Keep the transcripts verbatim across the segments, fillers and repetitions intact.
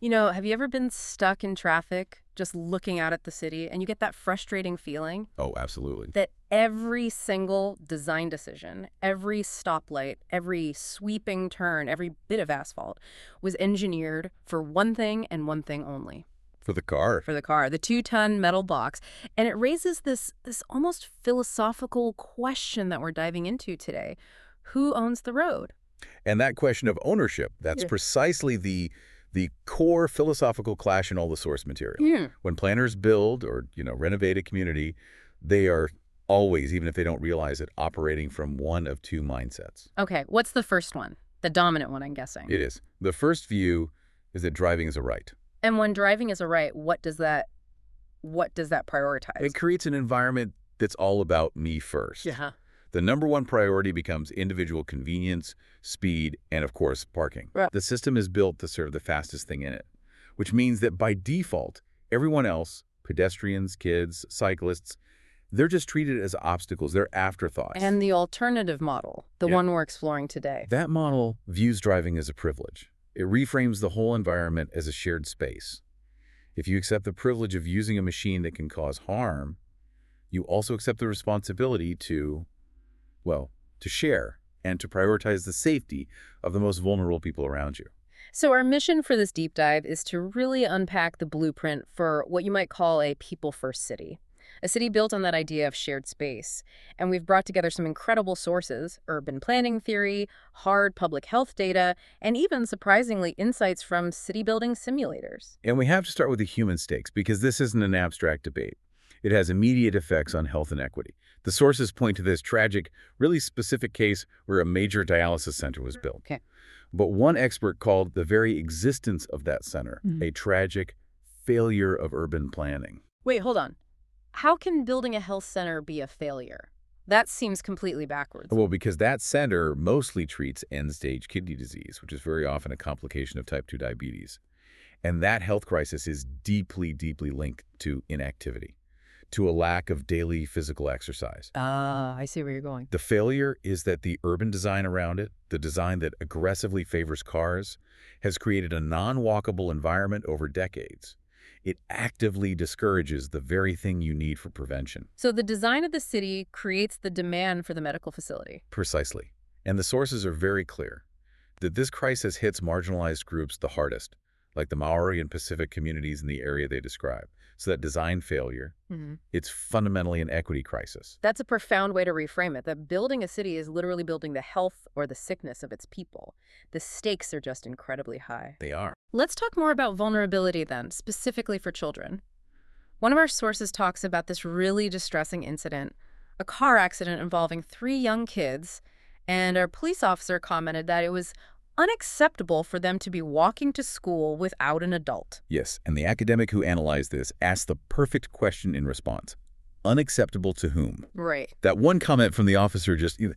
You know, have you ever been stuck in traffic just looking out at the city and you get that frustrating feeling Oh, absolutely. that every single design decision, every stoplight, every sweeping turn, every bit of asphalt was engineered for one thing and one thing only, For the car. for the car, the two-ton metal box. And it raises this this almost philosophical question that we're diving into today. Who owns the road? And that question of ownership, that's Yeah. precisely the the core philosophical clash in all the source material. Hmm. When planners build or, you know, renovate a community, they are always, even if they don't realize it, operating from one of two mindsets. Okay, what's the first one? The dominant one, I'm guessing. It is. The first view is that driving is a right. And when driving is a right, what does that what does that prioritize? It creates an environment that's all about me first. Yeah. The number one priority becomes individual convenience, speed, and of course, parking. Right. The system is built to serve the fastest thing in it, which means that by default, everyone else, pedestrians, kids, cyclists, they're just treated as obstacles. They're afterthoughts. And the alternative model, the Yeah. one we're exploring today. That model views driving as a privilege. It reframes the whole environment as a shared space. If you accept the privilege of using a machine that can cause harm, you also accept the responsibility to, well, to share and to prioritize the safety of the most vulnerable people around you. So our mission for this deep dive is to really unpack the blueprint for what you might call a people-first city. A city built on that idea of shared space. And we've brought together some incredible sources: urban planning theory, hard public health data, and even, surprisingly, insights from city building simulators. And we have to start with the human stakes because this isn't an abstract debate. It has immediate effects on health and equity. The sources point to this tragic, really specific case where a major dialysis center was built. Okay. But one expert called the very existence of that center Mhm. a tragic failure of urban planning. Wait, hold on. How can building a health center be a failure? That seems completely backwards. Well, because that center mostly treats end-stage kidney disease, which is very often a complication of type two diabetes. And that health crisis is deeply, deeply linked to inactivity, to a lack of daily physical exercise. Ah, I see where you're going. The failure is that the urban design around it, the design that aggressively favors cars, has created a non-walkable environment over decades. It actively discourages the very thing you need for prevention. So the design of the city creates the demand for the medical facility. Precisely. And the sources are very clear that this crisis hits marginalized groups the hardest, like the Maori and Pacific communities in the area they describe. So that design failure, Mhm. it's fundamentally an equity crisis. That's a profound way to reframe it, that building a city is literally building the health or the sickness of its people. The stakes are just incredibly high. They are. Let's talk more about vulnerability then, specifically for children. One of our sources talks about this really distressing incident, a car accident involving three young kids, and our police officer commented that it was unacceptable for them to be walking to school without an adult. Yes, and the academic who analyzed this asked the perfect question in response. Unacceptable to whom? Right. That one comment from the officer just, you know,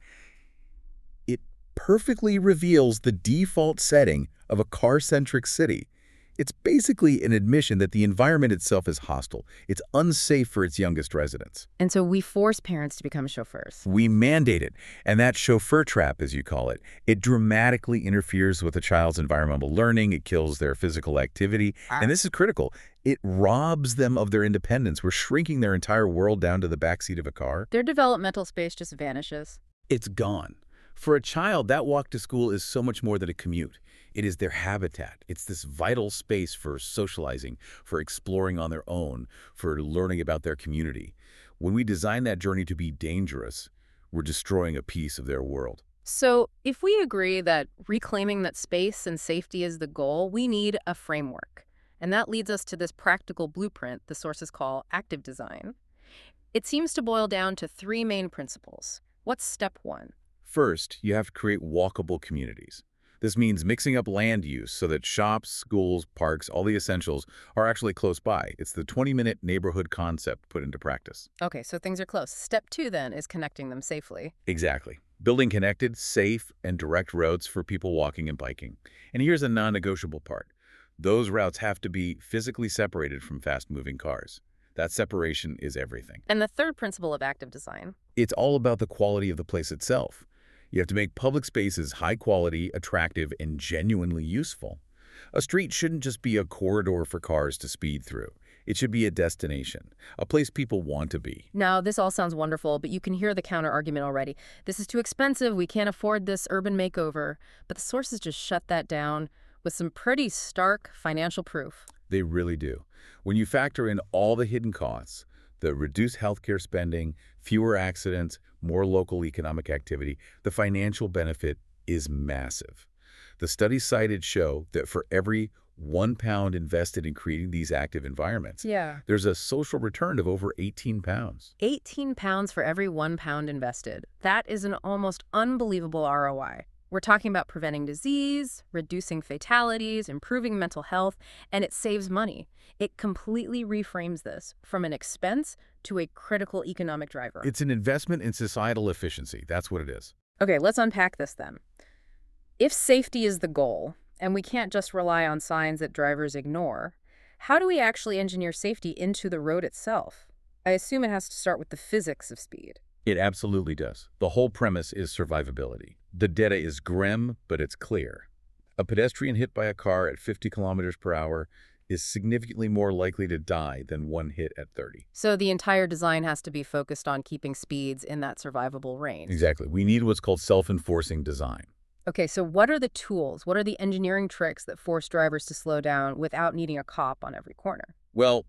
it perfectly reveals the default setting of a car-centric city. It's basically an admission that the environment itself is hostile. It's unsafe for its youngest residents. And so we force parents to become chauffeurs. We mandate it, and that chauffeur trap, as you call it, it dramatically interferes with a child's environmental learning. It kills their physical activity, and this is critical. It robs them of their independence. We're shrinking their entire world down to the backseat of a car. Their developmental space just vanishes. It's gone. For a child, that walk to school is so much more than a commute. It is their habitat. It's this vital space for socializing, for exploring on their own, for learning about their community. When we design that journey to be dangerous, we're destroying a piece of their world. So if we agree that reclaiming that space and safety is the goal, we need a framework. And that leads us to this practical blueprint the sources call active design. It seems to boil down to three main principles. What's step one? First, you have to create walkable communities. This means mixing up land use so that shops, schools, parks, all the essentials are actually close by. It's the twenty-minute neighborhood concept put into practice. Okay, so things are close. Step two, then, is connecting them safely. Exactly. Building connected, safe, and direct roads for people walking and biking. And here's a non-negotiable part. Those routes have to be physically separated from fast-moving cars. That separation is everything. And the third principle of active design? It's all about the quality of the place itself. You have to make public spaces high quality, attractive, and genuinely useful. A street shouldn't just be a corridor for cars to speed through. It should be a destination, a place people want to be. Now, this all sounds wonderful, but you can hear the counter-argument already. This is too expensive, we can't afford this urban makeover. But the sources just shut that down with some pretty stark financial proof. They really do. When you factor in all the hidden costs, the reduced healthcare spending, fewer accidents, more local economic activity, the financial benefit is massive. The studies cited show that for every one pound invested in creating these active environments, Yeah. there's a social return of over eighteen pounds. eighteen pounds for every one pound invested. That is an almost unbelievable R O I. We're talking about preventing disease, reducing fatalities, improving mental health, and it saves money. It completely reframes this from an expense to a critical economic driver. It's an investment in societal efficiency. That's what it is. Okay, let's unpack this then. If safety is the goal, and we can't just rely on signs that drivers ignore, how do we actually engineer safety into the road itself? I assume it has to start with the physics of speed. It absolutely does. The whole premise is survivability. The data is grim, but it's clear. A pedestrian hit by a car at fifty kilometers per hour is significantly more likely to die than one hit at thirty. So the entire design has to be focused on keeping speeds in that survivable range. Exactly. We need what's called self-enforcing design. Okay, so what are the tools? What are the engineering tricks that force drivers to slow down without needing a cop on every corner? Well,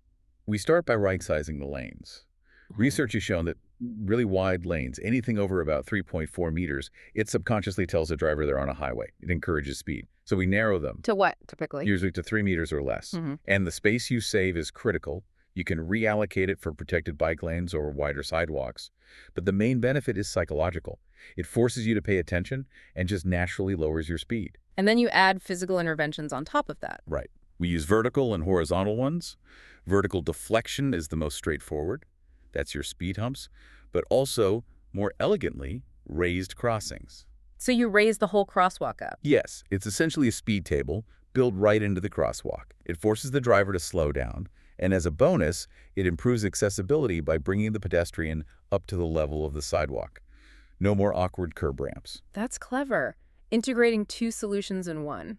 we start by right-sizing the lanes. Research has shown that really wide lanes, anything over about three point four meters, it subconsciously tells the driver they're on a highway. It encourages speed. So we narrow them, To what, typically? usually to three meters or less. Mhm. And the space you save is critical. You can reallocate it for protected bike lanes or wider sidewalks. But the main benefit is psychological. It forces you to pay attention and just naturally lowers your speed. And then you add physical interventions on top of that. Right. We use vertical and horizontal ones. Vertical deflection is the most straightforward. That's your speed humps. But also, more elegantly, raised crossings. So you raise the whole crosswalk up. Yes, it's essentially a speed table built right into the crosswalk. It forces the driver to slow down. And as a bonus, it improves accessibility by bringing the pedestrian up to the level of the sidewalk. No more awkward curb ramps. That's clever. Integrating two solutions in one.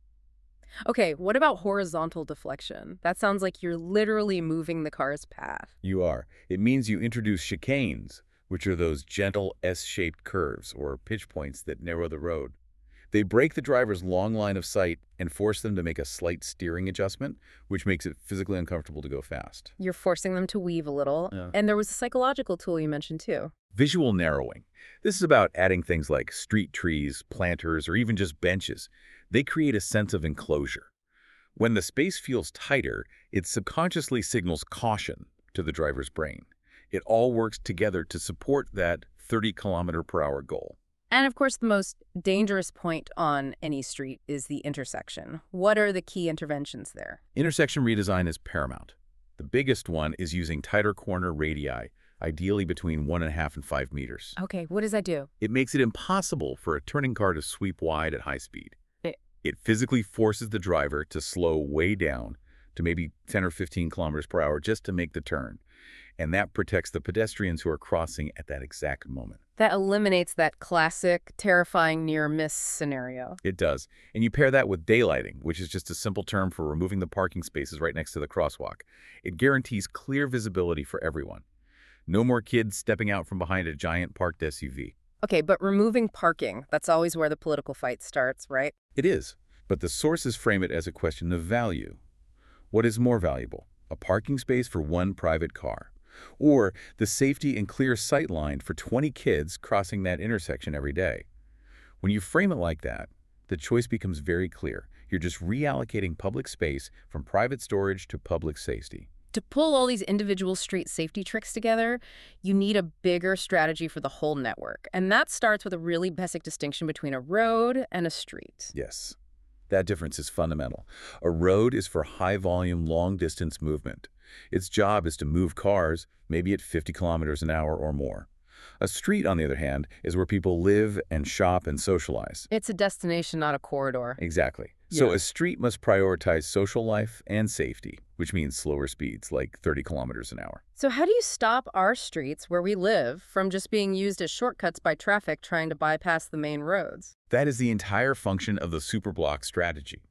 Okay, what about horizontal deflection? That sounds like you're literally moving the car's path. You are. It means you introduce chicanes, which are those gentle S-shaped curves or pitch points that narrow the road. They break the driver's long line of sight and force them to make a slight steering adjustment, which makes it physically uncomfortable to go fast. You're forcing them to weave a little. Yeah. And there was a psychological tool you mentioned too. Visual narrowing. This is about adding things like street trees, planters, or even just benches. They create a sense of enclosure. When the space feels tighter, it subconsciously signals caution to the driver's brain. It all works together to support that thirty kilometer per hour goal. And of course, the most dangerous point on any street is the intersection. What are the key interventions there? Intersection redesign is paramount. The biggest one is using tighter corner radii, ideally between one and a half and five meters. Okay, what does that do? It makes it impossible for a turning car to sweep wide at high speed. It- It physically forces the driver to slow way down to maybe ten or fifteen kilometers per hour just to make the turn. And that protects the pedestrians who are crossing at that exact moment. That eliminates that classic, terrifying near-miss scenario. It does. And you pair that with daylighting, which is just a simple term for removing the parking spaces right next to the crosswalk. It guarantees clear visibility for everyone. No more kids stepping out from behind a giant parked S U V. Okay, but removing parking, that's always where the political fight starts, right? It is, but the sources frame it as a question of value. What is more valuable, a parking space for one private car, or the safety and clear sight line for twenty kids crossing that intersection every day? When you frame it like that, the choice becomes very clear. You're just reallocating public space from private storage to public safety. To pull all these individual street safety tricks together, you need a bigger strategy for the whole network. And that starts with a really basic distinction between a road and a street. Yes, that difference is fundamental. A road is for high-volume, long-distance movement. Its job is to move cars, maybe at fifty kilometers an hour or more. A street, on the other hand, is where people live and shop and socialize. It's a destination, not a corridor. Exactly. So Yeah. a street must prioritize social life and safety, which means slower speeds, like thirty kilometers an hour. So how do you stop our streets where we live from just being used as shortcuts by traffic trying to bypass the main roads? That is the entire function of the superblock strategy.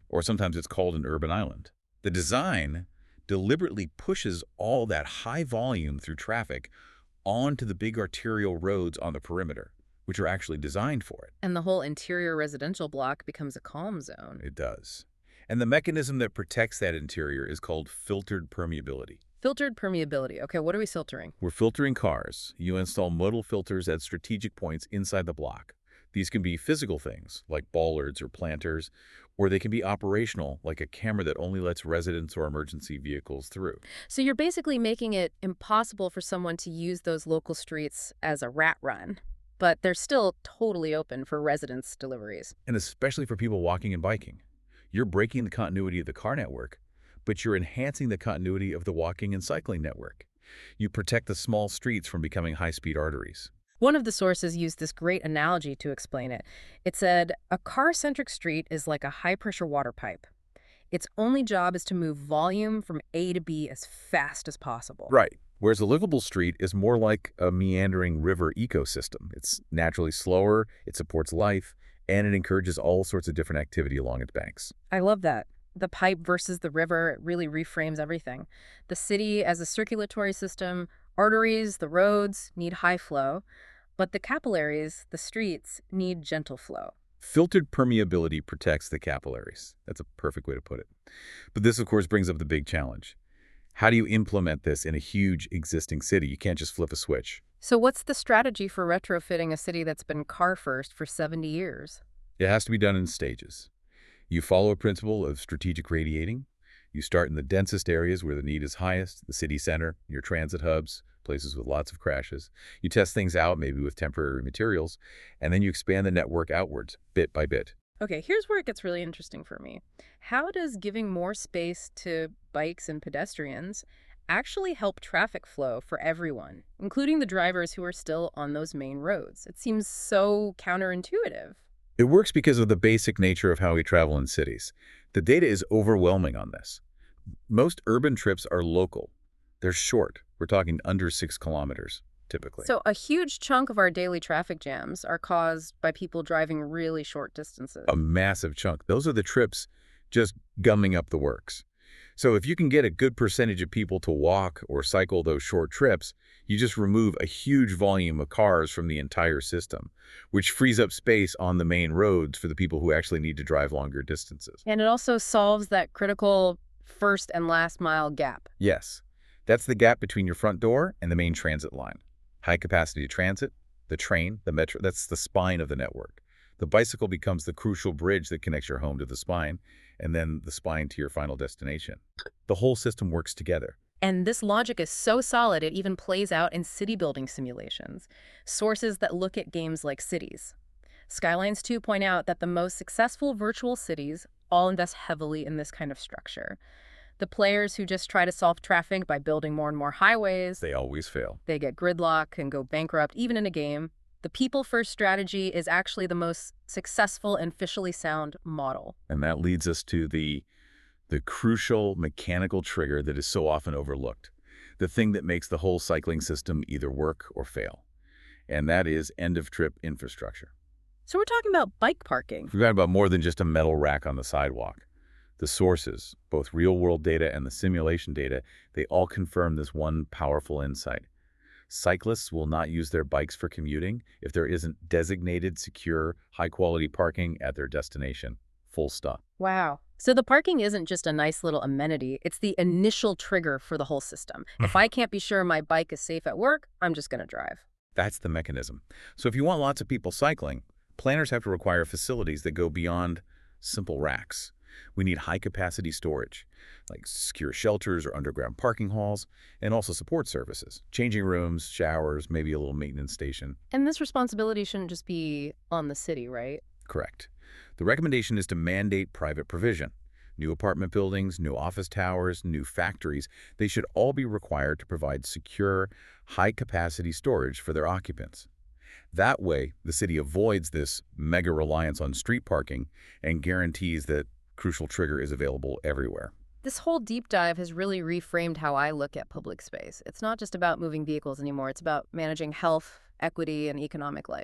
or sometimes it's called an urban island. The design deliberately pushes all that high volume through traffic onto the big arterial roads on the perimeter, which are actually designed for it. And the whole interior residential block becomes a calm zone. It does. And the mechanism that protects that interior is called filtered permeability. Filtered permeability. Okay, what are we filtering? We're filtering cars. You install modal filters at strategic points inside the block. These can be physical things, like bollards or planters, or they can be operational, like a camera that only lets residents or emergency vehicles through. So you're basically making it impossible for someone to use those local streets as a rat run, but they're still totally open for residents' deliveries. And especially for people walking and biking. You're breaking the continuity of the car network, but you're enhancing the continuity of the walking and cycling network. You protect the small streets from becoming high-speed arteries. One of the sources used this great analogy to explain it. It said, a car-centric street is like a high-pressure water pipe. Its only job is to move volume from A to B as fast as possible. Right. Whereas a livable street is more like a meandering river ecosystem. It's naturally slower, it supports life, and it encourages all sorts of different activity along its banks. I love that. The pipe versus the river, it really reframes everything. The city as a circulatory system, arteries, the roads need high flow, but the capillaries, the streets, need gentle flow. Filtered permeability protects the capillaries. That's a perfect way to put it. But this, of course, brings up the big challenge. How do you implement this in a huge existing city? You can't just flip a switch. So what's the strategy for retrofitting a city that's been car-first for seventy years? It has to be done in stages. You follow a principle of strategic radiating. You start in the densest areas where the need is highest, the city center, your transit hubs, places with lots of crashes. You test things out, maybe with temporary materials, and then you expand the network outwards, bit by bit. Okay, here's where it gets really interesting for me. How does giving more space to bikes and pedestrians actually help traffic flow for everyone, including the drivers who are still on those main roads? It seems so counterintuitive. It works because of the basic nature of how we travel in cities. The data is overwhelming on this. Most urban trips are local. They're short. We're talking under six kilometers, typically. So a huge chunk of our daily traffic jams are caused by people driving really short distances. A massive chunk. Those are the trips just gumming up the works. So if you can get a good percentage of people to walk or cycle those short trips, you just remove a huge volume of cars from the entire system, which frees up space on the main roads for the people who actually need to drive longer distances. And it also solves that critical first and last mile gap. Yes, that's the gap between your front door and the main transit line. High-capacity transit, the train, the metro, that's the spine of the network. The bicycle becomes the crucial bridge that connects your home to the spine, and then the spine to your final destination. The whole system works together. And this logic is so solid, it even plays out in city-building simulations, sources that look at games like Cities. Skylines two point out that the most successful virtual cities all invest heavily in this kind of structure. The players who just try to solve traffic by building more and more highways, They always fail. they get gridlock and go bankrupt even in a game. The people-first strategy is actually the most successful and fiscally sound model. And that leads us to the, the crucial mechanical trigger that is so often overlooked, the thing that makes the whole cycling system either work or fail. And that is end-of-trip infrastructure. So we're talking about bike parking. We've got about more than just a metal rack on the sidewalk. The sources, both real-world data and the simulation data, they all confirm this one powerful insight. Cyclists will not use their bikes for commuting if there isn't designated, secure, high-quality parking at their destination. Full stop. Wow. So the parking isn't just a nice little amenity, it's the initial trigger for the whole system. If I can't be sure my bike is safe at work, I'm just going to drive. That's the mechanism. So if you want lots of people cycling, planners have to require facilities that go beyond simple racks. We need high-capacity storage, like secure shelters or underground parking halls, and also support services, changing rooms, showers, maybe a little maintenance station. And this responsibility shouldn't just be on the city, right? Correct. The recommendation is to mandate private provision. New apartment buildings, new office towers, new factories, they should all be required to provide secure, high-capacity storage for their occupants. That way, the city avoids this mega reliance on street parking and guarantees that crucial trigger is available everywhere. This whole deep dive has really reframed how I look at public space. It's not just about moving vehicles anymore. It's about managing health, equity, and economic life.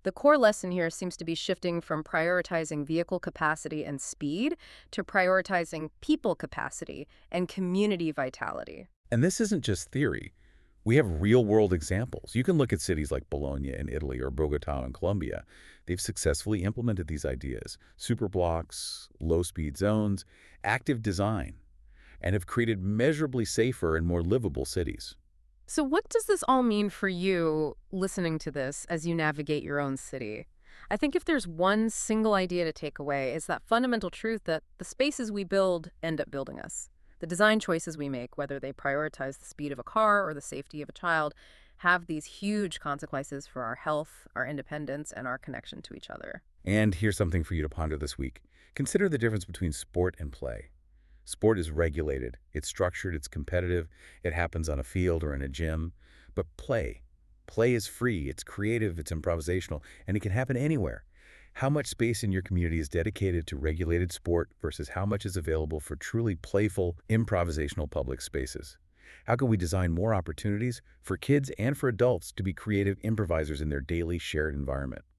The core lesson here seems to be shifting from prioritizing vehicle capacity and speed to prioritizing people capacity and community vitality. And this isn't just theory. We have real-world examples. You can look at cities like Bologna in Italy or Bogota in Colombia. They've successfully implemented these ideas, superblocks, low-speed zones, active design, and have created measurably safer and more livable cities. So what does this all mean for you listening to this as you navigate your own city? I think if there's one single idea to take away, it's that fundamental truth that the spaces we build end up building us. The design choices we make, whether they prioritize the speed of a car or the safety of a child, have these huge consequences for our health, our independence, and our connection to each other. And here's something for you to ponder this week. Consider the difference between sport and play. Sport is regulated, it's structured, it's competitive, it happens on a field or in a gym. But play, play is free, it's creative, it's improvisational, and it can happen anywhere. How much space in your community is dedicated to regulated sport versus how much is available for truly playful, improvisational public spaces? How can we design more opportunities for kids and for adults to be creative improvisers in their daily shared environment?